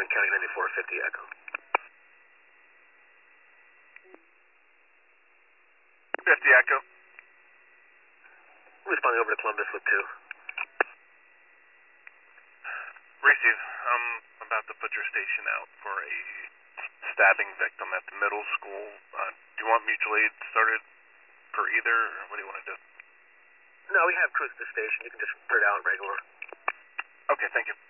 County 9450 Echo. Echo. Responding over to Columbus with 2. Receive. I'm about to put your station out for a stabbing victim at the middle school. Do you want mutual aid started for either, or what do you want to do? No, we have crews at the station. You can just put it out regular. Okay, thank you.